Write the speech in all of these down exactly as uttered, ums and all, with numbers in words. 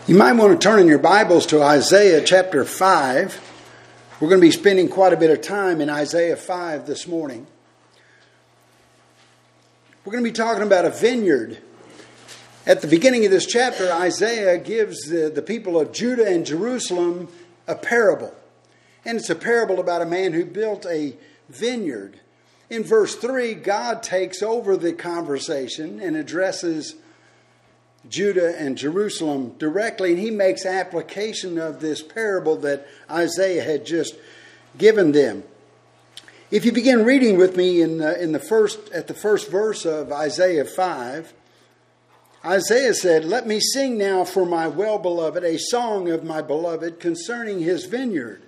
You might want to turn in your Bibles to Isaiah chapter five. We're going to be spending quite a bit of time in Isaiah five this morning. We're going to be talking about a vineyard. At the beginning of this chapter, Isaiah gives the, the people of Judah and Jerusalem a parable. And it's a parable about a man who built a vineyard. In verse three, God takes over the conversation and addresses Judah and Jerusalem directly, and he makes application of this parable that Isaiah had just given them. If you begin reading with me in the, in the first at the first verse of Isaiah five, Isaiah said, "Let me sing now for my well-beloved a song of my beloved concerning his vineyard.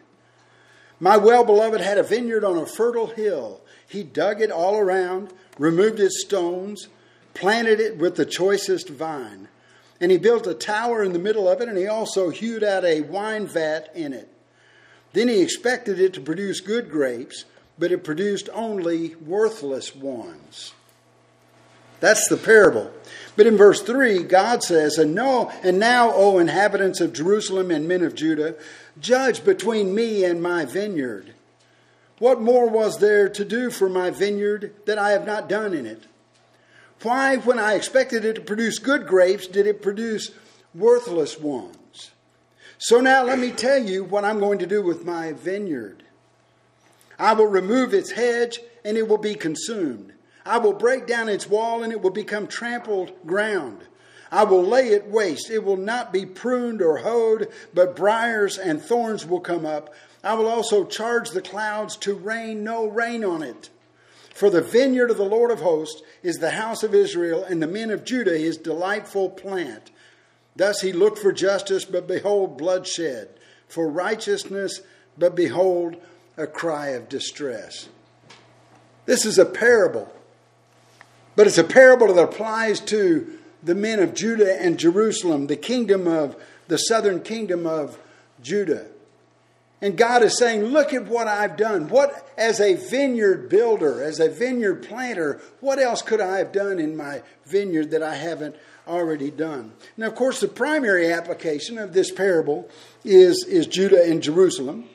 My well-beloved had a vineyard on a fertile hill. He dug it all around, removed its stones, planted it with the choicest vine. And he built a tower in the middle of it, and he also hewed out a wine vat in it. Then he expected it to produce good grapes, but it produced only worthless ones." That's the parable. But in verse three, God says, and, no, and now, O inhabitants of Jerusalem and men of Judah, judge between me and my vineyard. What more was there to do for my vineyard that I have not done in it? Why, when I expected it to produce good grapes, did it produce worthless ones? So now let me tell you what I'm going to do with my vineyard. I will remove its hedge, and it will be consumed. I will break down its wall, and it will become trampled ground. I will lay it waste. It will not be pruned or hoed, but briars and thorns will come up. I will also charge the clouds to rain no rain on it. For the vineyard of the Lord of hosts is the house of Israel, and the men of Judah his delightful plant. Thus he looked for justice, but behold bloodshed. For righteousness, but behold a cry of distress. This is a parable. But it's a parable that applies to the men of Judah and Jerusalem, the kingdom of, the southern kingdom of Judah. And God is saying, look at what I've done. What, as a vineyard builder, as a vineyard planter, what else could I have done in my vineyard that I haven't already done? Now, of course, the primary application of this parable is, is Judah and Jerusalem.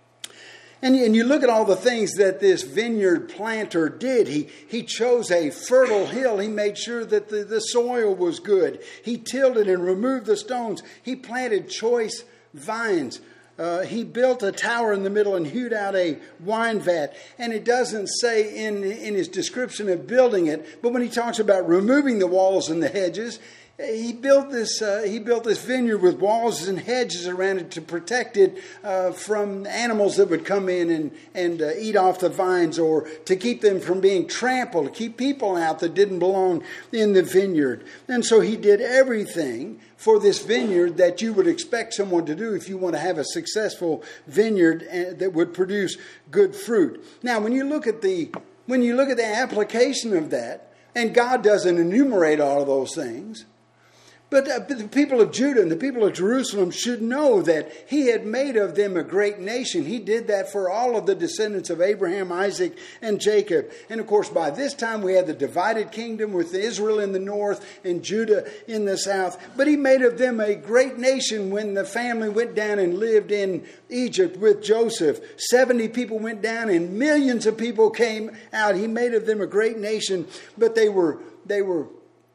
And, and you look at all the things that this vineyard planter did. He, he chose a fertile hill. He made sure that the, the soil was good. He tilled it and removed the stones. He planted choice vines. Uh, he built a tower in the middle and hewed out a wine vat. And it doesn't say in, in his description of building it, but when he talks about removing the walls and the hedges, he built this uh, he built this vineyard with walls and hedges around it to protect it uh, from animals that would come in and, and uh, eat off the vines, or to keep them from being trampled, to keep people out that didn't belong in the vineyard. And so he did everything for this vineyard that you would expect someone to do if you want to have a successful vineyard that would produce good fruit. Now, when you look at the when you look at the application of that, and God doesn't enumerate all of those things, But, uh, but the people of Judah and the people of Jerusalem should know that he had made of them a great nation. He did that for all of the descendants of Abraham, Isaac, and Jacob. And of course, by this time we had the divided kingdom with Israel in the north and Judah in the south. But he made of them a great nation when the family went down and lived in Egypt with Joseph. seventy people went down and millions of people came out. He made of them a great nation, but they were they were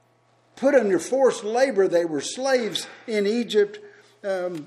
put under forced labor. They were slaves in Egypt um,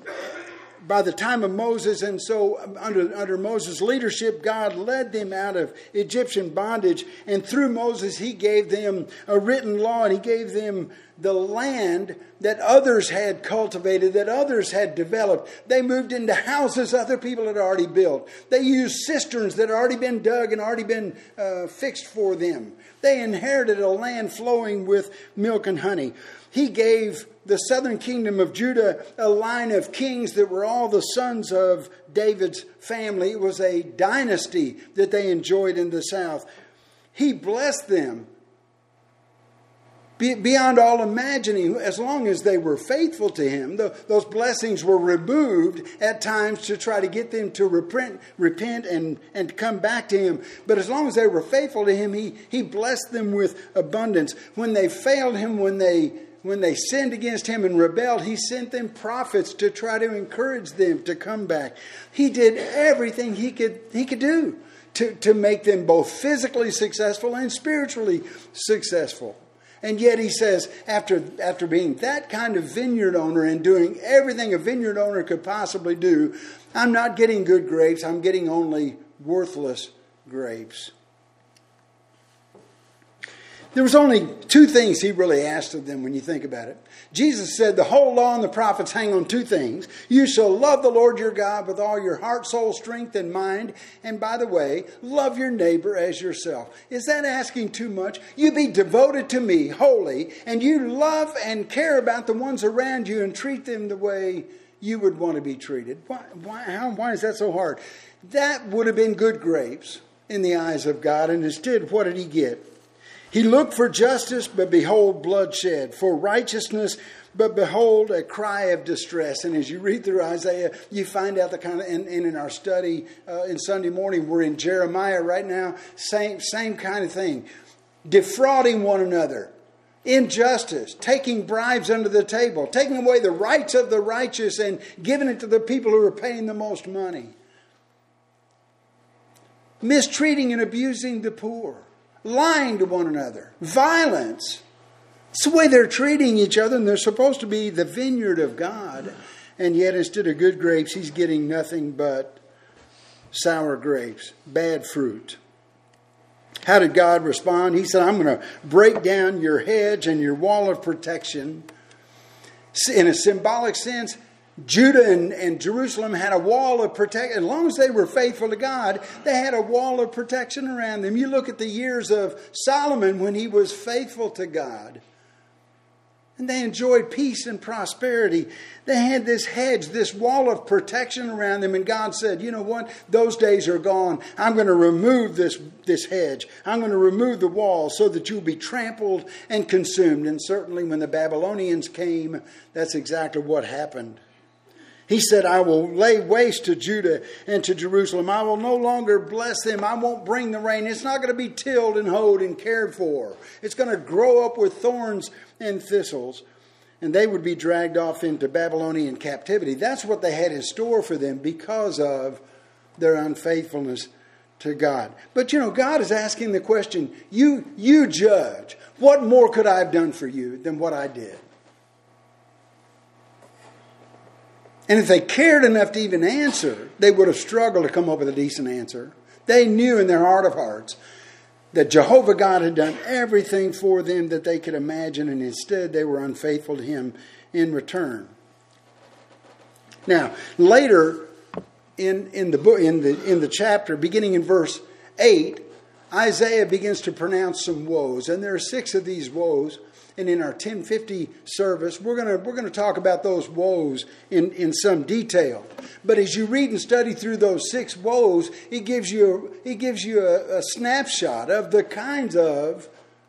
by the time of Moses. And so under, under Moses' leadership, God led them out of Egyptian bondage. And through Moses, he gave them a written law, and he gave them the land that others had cultivated, that others had developed. They moved into houses other people had already built. They used cisterns that had already been dug and already been uh, fixed for them. They inherited a land flowing with milk and honey. He gave the southern kingdom of Judah a line of kings that were all the sons of David's family. It was a dynasty that they enjoyed in the south. He blessed them beyond all imagining, as long as they were faithful to him. The, those blessings were removed at times to try to get them to repent, repent and, and come back to him. But as long as they were faithful to him, he, he blessed them with abundance. When they failed him, when they when they sinned against him and rebelled, he sent them prophets to try to encourage them to come back. He did everything he could he could do to, to make them both physically successful and spiritually successful. And yet he says, after, after being that kind of vineyard owner and doing everything a vineyard owner could possibly do, I'm not getting good grapes, I'm getting only worthless grapes. There was only two things he really asked of them when you think about it. Jesus said the whole law and the prophets hang on two things. You shall love the Lord your God with all your heart, soul, strength, and mind. And by the way, love your neighbor as yourself. Is that asking too much? You be devoted to me, holy, and you love and care about the ones around you and treat them the way you would want to be treated. Why, why, how, why is that so hard? That would have been good grapes in the eyes of God. And instead, what did he get? He looked for justice, but behold, bloodshed. For righteousness, but behold, a cry of distress. And as you read through Isaiah, you find out the kind of, and, and in our study uh, in Sunday morning, we're in Jeremiah right now, same, same kind of thing. Defrauding one another, injustice, taking bribes under the table, taking away the rights of the righteous and giving it to the people who are paying the most money. Mistreating and abusing the poor. Lying to one another. Violence. It's the way they're treating each other, and they're supposed to be the vineyard of God. And yet instead of good grapes, he's getting nothing but sour grapes. Bad fruit. How did God respond? He said, I'm going to break down your hedge and your wall of protection. In a symbolic sense, Judah and, and Jerusalem had a wall of protection. As long as they were faithful to God, they had a wall of protection around them. You look at the years of Solomon when he was faithful to God. And they enjoyed peace and prosperity. They had this hedge, this wall of protection around them. And God said, you know what? Those days are gone. I'm going to remove this, this hedge. I'm going to remove the wall so that you'll be trampled and consumed. And certainly when the Babylonians came, that's exactly what happened. He said, I will lay waste to Judah and to Jerusalem. I will no longer bless them. I won't bring the rain. It's not going to be tilled and hoed and cared for. It's going to grow up with thorns and thistles. And they would be dragged off into Babylonian captivity. That's what they had in store for them because of their unfaithfulness to God. But you know, God is asking the question, you, you judge. What more could I have done for you than what I did? And if they cared enough to even answer, they would have struggled to come up with a decent answer. They knew in their heart of hearts that Jehovah God had done everything for them that they could imagine, and instead they were unfaithful to him in return. Now, later in, in the book, in the in the chapter, beginning in verse eight, Isaiah begins to pronounce some woes, and there are six of these woes. And in our ten fifty service, we're going to we're going to talk about those woes in, in some detail. But as you read and study through those six woes, it gives you it gives you a, a snapshot of the kinds of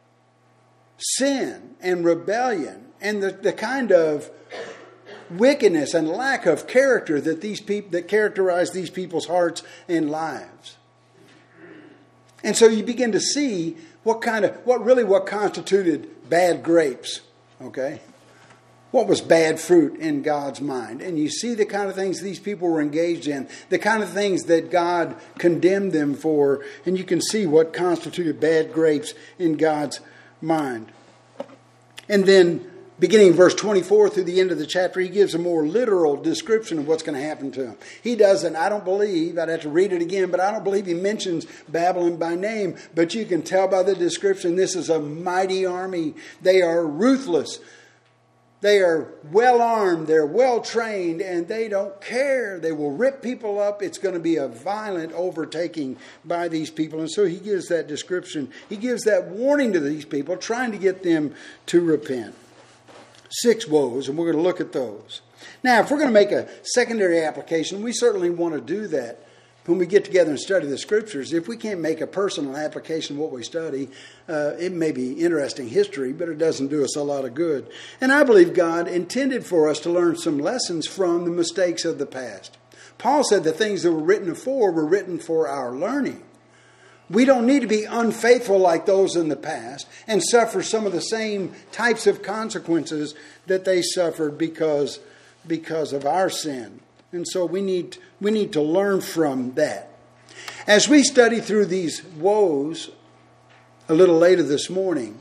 sin and rebellion and the, the kind of wickedness and lack of character that these people that characterize these people's hearts and lives. And so you begin to see what kind of what really what constituted bad grapes, okay? What was bad fruit in God's mind? And you see the kind of things these people were engaged in, the kind of things that God condemned them for, and you can see what constituted bad grapes in God's mind. And then, beginning in verse twenty-four through the end of the chapter, he gives a more literal description of what's going to happen to him. He doesn't, I don't believe, I'd have to read it again, but I don't believe he mentions Babylon by name. But you can tell by the description, this is a mighty army. They are ruthless. They are well armed. They're well trained, and they don't care. They will rip people up. It's going to be a violent overtaking by these people. And so he gives that description. He gives that warning to these people, trying to get them to repent. Six woes, and we're going to look at those. Now, if we're going to make a secondary application, we certainly want to do that when we get together and study the Scriptures. If we can't make a personal application of what we study, uh, it may be interesting history, but it doesn't do us a lot of good. And I believe God intended for us to learn some lessons from the mistakes of the past. Paul said the things that were written before were written for our learning. We don't need to be unfaithful like those in the past and suffer some of the same types of consequences that they suffered because, because of our sin. And so we need, we need to learn from that. As we study through these woes a little later this morning,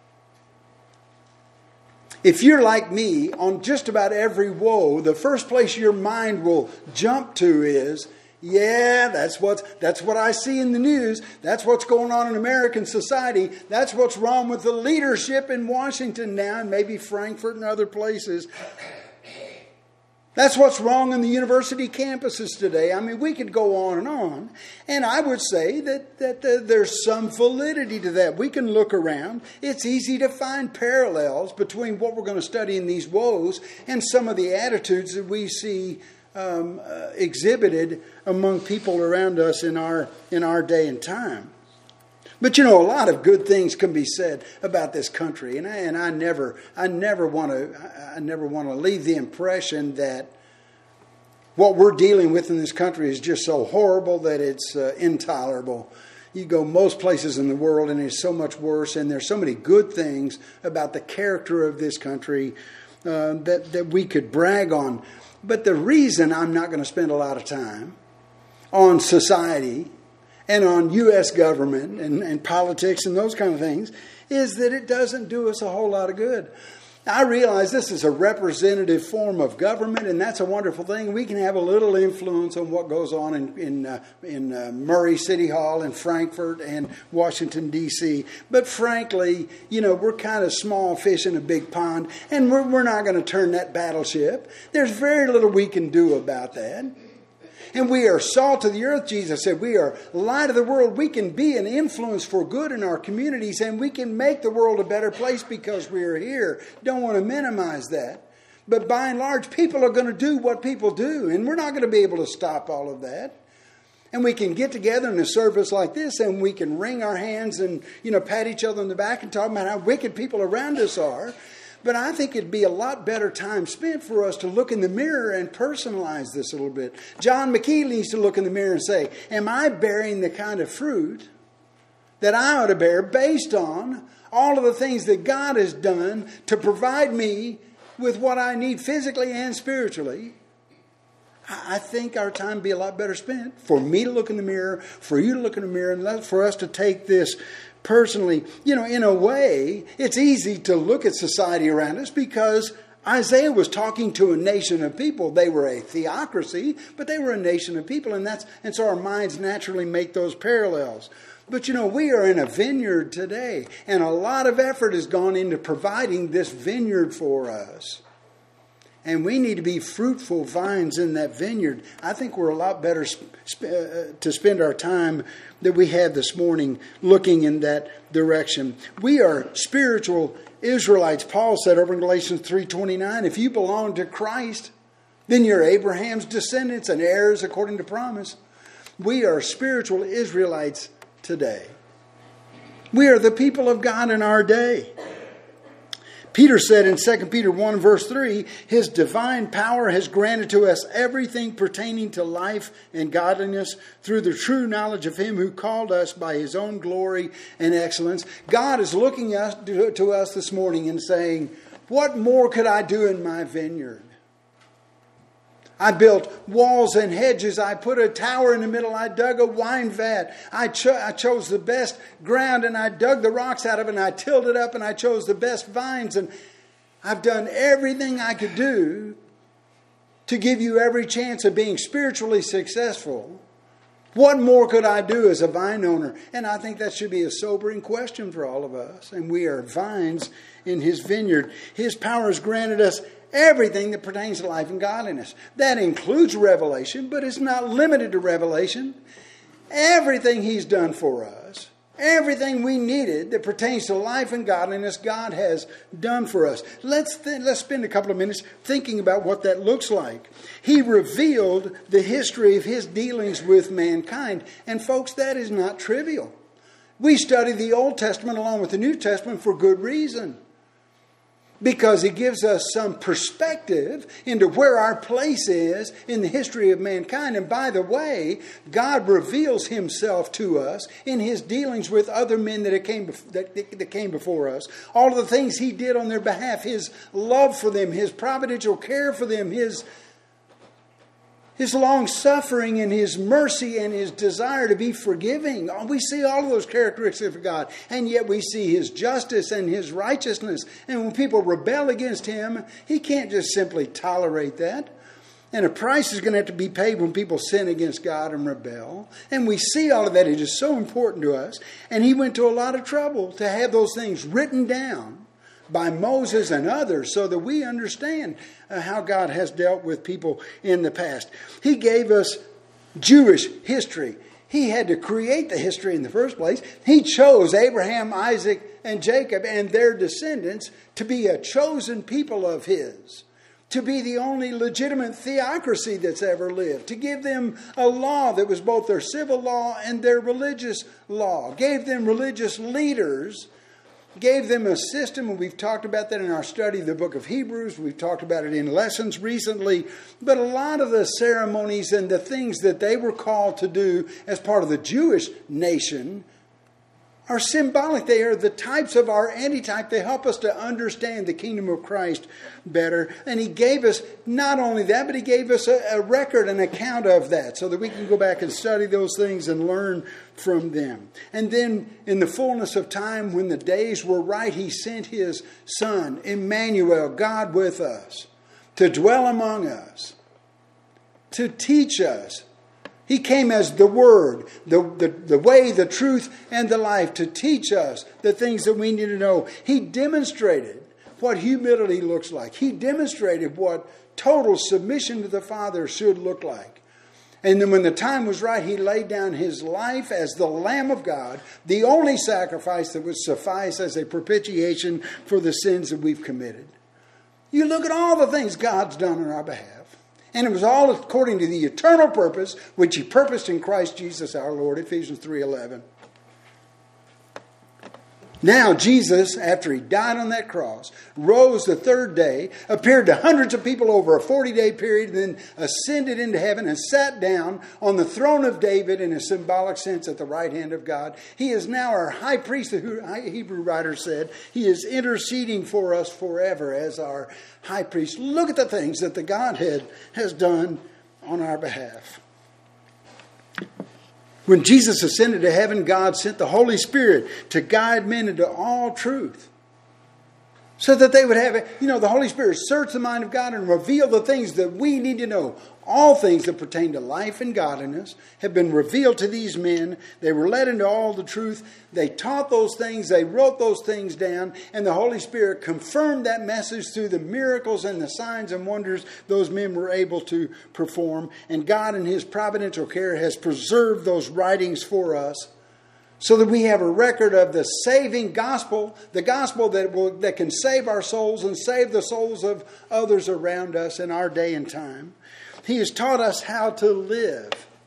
if you're like me, on just about every woe, the first place your mind will jump to is, yeah, that's what, that's what I see in the news. That's what's going on in American society. That's what's wrong with the leadership in Washington now, and maybe Frankfurt and other places. That's what's wrong in the university campuses today. I mean, we could go on and on. And I would say that, that uh, there's some validity to that. We can look around. It's easy to find parallels between what we're going to study in these woes and some of the attitudes that we see um, uh, exhibited among people around us in our in our day and time. But you know, a lot of good things can be said about this country, and I, and I never, I never want to, I never want to leave the impression that what we're dealing with in this country is just so horrible that it's uh, intolerable. You go most places in the world, and it's so much worse. And there's so many good things about the character of this country uh, that that we could brag on. But the reason I'm not going to spend a lot of time on society and on U S government and, and politics and those kind of things is that it doesn't do us a whole lot of good. I realize this is a representative form of government, and that's a wonderful thing. We can have a little influence on what goes on in in, uh, in uh, Murray City Hall and Frankfurt and Washington, D C But frankly, you know, we're kind of small fish in a big pond, and we're, we're not going to turn that battleship. There's very little we can do about that. And we are salt of the earth, Jesus said. We are light of the world. We can be an influence for good in our communities, and we can make the world a better place because we are here. Don't want to minimize that. But by and large, people are going to do what people do, and we're not going to be able to stop all of that. And we can get together in a service like this, and we can wring our hands and, you know, pat each other on the back and talk about how wicked people around us are. But I think it'd be a lot better time spent for us to look in the mirror and personalize this a little bit. John McKee needs to look in the mirror and say, am I bearing the kind of fruit that I ought to bear based on all of the things that God has done to provide me with what I need physically and spiritually? I think our time would be a lot better spent for me to look in the mirror, for you to look in the mirror, and for us to take this personally. You know, in a way, it's easy to look at society around us because Isaiah was talking to a nation of people. They were a theocracy, but they were a nation of people, and that's and so our minds naturally make those parallels. But you know, we are in a vineyard today, and a lot of effort has gone into providing this vineyard for us. And we need to be fruitful vines in that vineyard. I think we're a lot better sp- sp- uh, to spend our time that we had this morning looking in that direction. We are spiritual Israelites. Paul said over in Galatians three twenty-nine, if you belong to Christ, then you're Abraham's descendants and heirs according to promise. We are spiritual Israelites today. We are the people of God in our day. Peter said in Second Peter one verse three, his divine power has granted to us everything pertaining to life and godliness through the true knowledge of him who called us by his own glory and excellence. God is looking us, to us this morning and saying, what more could I do in my vineyard? I built walls and hedges. I put a tower in the middle. I dug a wine vat. I, cho- I chose the best ground and I dug the rocks out of it and I tilled it up and I chose the best vines. And I've done everything I could do to give you every chance of being spiritually successful. What more could I do as a vine owner? And I think that should be a sobering question for all of us. And we are vines in his vineyard. His power has granted us everything that pertains to life and godliness. That includes revelation, but it's not limited to revelation. Everything he's done for us, everything we needed that pertains to life and godliness, God has done for us. Let's th- let's spend a couple of minutes thinking about what that looks like. He revealed the history of his dealings with mankind. And folks, that is not trivial. We study the Old Testament along with the New Testament for good reason. because it gives us some perspective into where our place is in the history of mankind. And by the way, God reveals himself to us in his dealings with other men that came, that, that came before us. All of the things he did on their behalf, his love for them, his providential care for them, his His long-suffering and his mercy and his desire to be forgiving. We see all of those characteristics of God. And yet we see his justice and his righteousness. And when people rebel against him, he can't just simply tolerate that. And a price is going to have to be paid when people sin against God and rebel. And we see all of that. It is so important to us. And he went to a lot of trouble to have those things written down by Moses and others so that we understand uh, how God has dealt with people in the past. He gave us Jewish history. He had to create the history in the first place. He chose Abraham, Isaac, and Jacob and their descendants to be a chosen people of his, to be the only legitimate theocracy that's ever lived, to give them a law that was both their civil law and their religious law, gave them religious leaders, gave them a system, and we've talked about that in our study of the book of Hebrews. We've talked about it in lessons recently. But a lot of the ceremonies and the things that they were called to do as part of the Jewish nation are symbolic. They are the types of our antitype. They help us to understand the kingdom of Christ better. And he gave us not only that, but he gave us a, a record, an account of that, so that we can go back and study those things and learn from them. And then in the fullness of time, when the days were right, he sent his son, Emmanuel, God with us, to dwell among us, to teach us. He came as the Word, the, the, the way, the truth, and the life, to teach us the things that we need to know. He demonstrated what humility looks like. He demonstrated what total submission to the Father should look like. And then when the time was right, he laid down his life as the Lamb of God, the only sacrifice that would suffice as a propitiation for the sins that we've committed. You look at all the things God's done on our behalf. And it was all according to the eternal purpose which he purposed in Christ Jesus our Lord, Ephesians three eleven. Now Jesus, after he died on that cross, rose the third day, appeared to hundreds of people over a forty-day period, and then ascended into heaven and sat down on the throne of David in a symbolic sense at the right hand of God. He is now our high priest, the Hebrew writer said. He is interceding for us forever as our high priest. Look at the things that the Godhead has done on our behalf. When Jesus ascended to heaven, God sent the Holy Spirit to guide men into all truth. So that they would have it. You know, the Holy Spirit searched the mind of God and revealed the things that we need to know. All things that pertain to life and godliness have been revealed to these men. They were led into all the truth. They taught those things. They wrote those things down. And the Holy Spirit confirmed that message through the miracles and the signs and wonders those men were able to perform. And God in his providential care has preserved those writings for us, so that we have a record of the saving gospel, the gospel that will, that can save our souls and save the souls of others around us in our day and time. He has taught us how to live.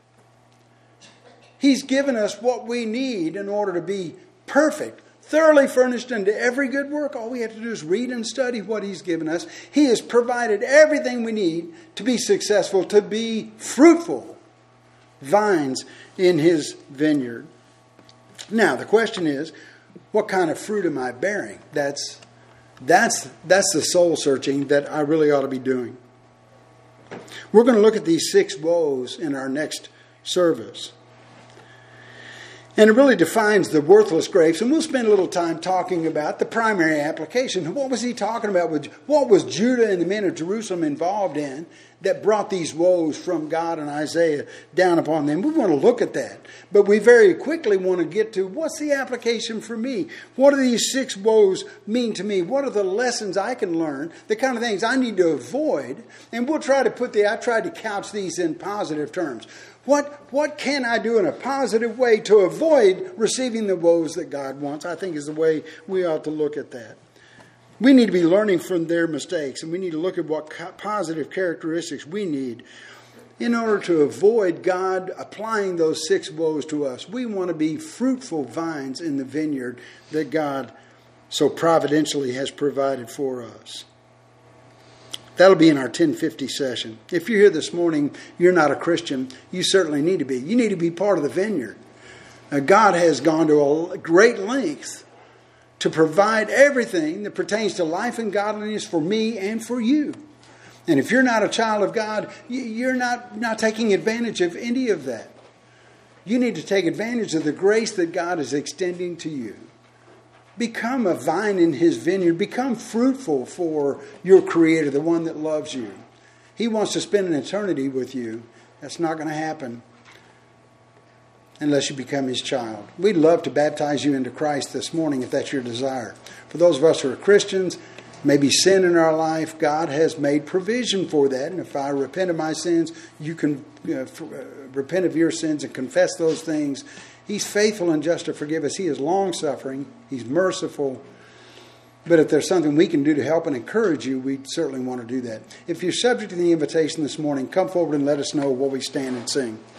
He's given us what we need in order to be perfect, thoroughly furnished unto every good work. All we have to do is read and study what he's given us. He has provided everything we need to be successful, to be fruitful vines in his vineyard. Now, the question is, what kind of fruit am I bearing? That's, that's, that's the soul searching that I really ought to be doing. We're going to look at these six woes in our next service. And it really defines the worthless grapes. And we'll spend a little time talking about the primary application. What was he talking about? With, what was Judah and the men of Jerusalem involved in that brought these woes from God and Isaiah down upon them? We want to look at that. But we very quickly want to get to, what's the application for me? What do these six woes mean to me? What are the lessons I can learn? The kind of things I need to avoid. And we'll try to put the, I tried to couch these in positive terms. What what can I do in a positive way to avoid receiving the woes that God wants? I think is the way we ought to look at that. We need to be learning from their mistakes, and we need to look at what positive characteristics we need in order to avoid God applying those six woes to us. We want to be fruitful vines in the vineyard that God so providentially has provided for us. That'll be in our ten fifty session. If you're here this morning, you're not a Christian, you certainly need to be. You need to be part of the vineyard. Now, God has gone to a great length to provide everything that pertains to life and godliness for me and for you. And if you're not a child of God, you're not, not taking advantage of any of that. You need to take advantage of the grace that God is extending to you. Become a vine in His vineyard. Become fruitful for your Creator, the one that loves you. He wants to spend an eternity with you. That's not going to happen unless you become His child. We'd love to baptize you into Christ this morning if that's your desire. For those of us who are Christians, maybe sin in our life, God has made provision for that. And if I repent of my sins, you can uh, f- uh, repent of your sins and confess those things. He's faithful and just to forgive us. He is long-suffering. He's merciful. But if there's something we can do to help and encourage you, we certainly want to do that. If you're subject to the invitation this morning, come forward and let us know while we stand and sing.